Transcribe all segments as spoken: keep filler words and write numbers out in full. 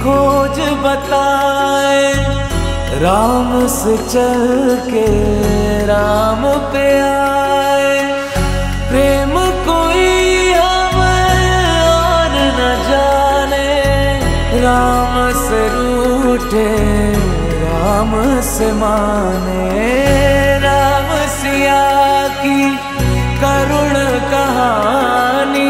खोज बताए, राम से चल के राम पे आए। प्रेम कोई हमें और न जाने, राम से रूठे राम से माने। राम सिया की करुण कहानी,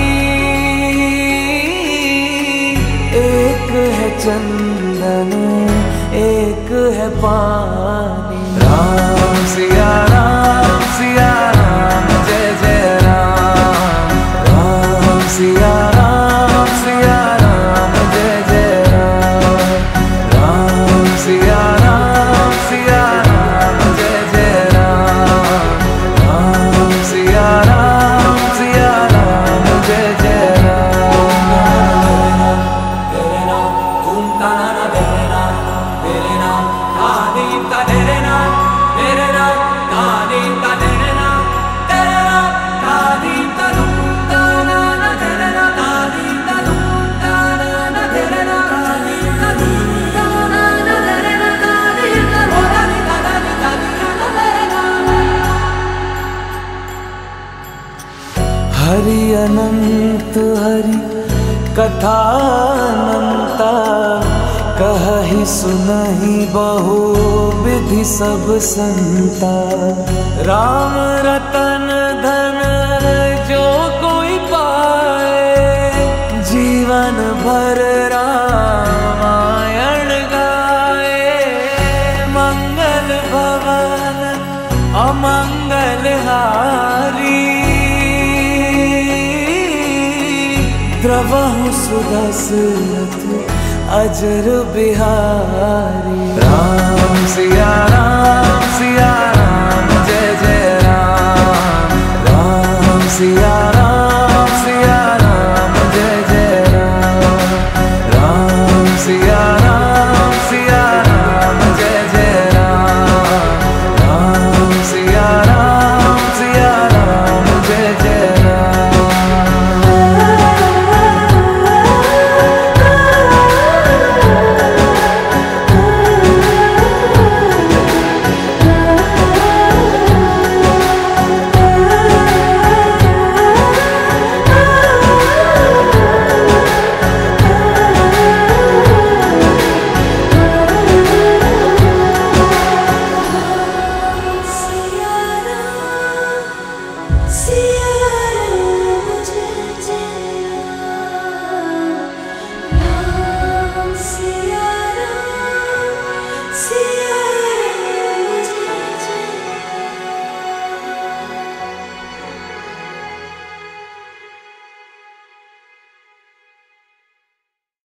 एक है चंदन एक है पानी। राम सिया राम सिया राम जय जय राम। राम सिया राम सिया राम जय जय राम। राम सिया राम सिया राम जय जय राम। राम सिया राम सिया राम जय जय राम। तेरे नाम ओम ताना तेरे नाम, तेरे नाम आदि का तेरे नाम, तेरे नाम आदि का तेरे नाम, तेरे नाम आदि का धूम ताना ना तेरे नाम, आदि का धूम ताना ना तेरे नाम, आदि का धूम ताना ना तेरे नाम, आदि का धूम ताना ना तेरे नाम। हरि अनंत हरि कथा अनंता, कहि सुनहि बहु विधि सब संता। राम रतन धन जो कोई पाए, जीवन भर रामायण गाए। मंगल भवन अमंगल हारी, द्रवहु सुदशरथ अजर बिहारी। राम सिया राम सिया राम जय जय राम। राम सिया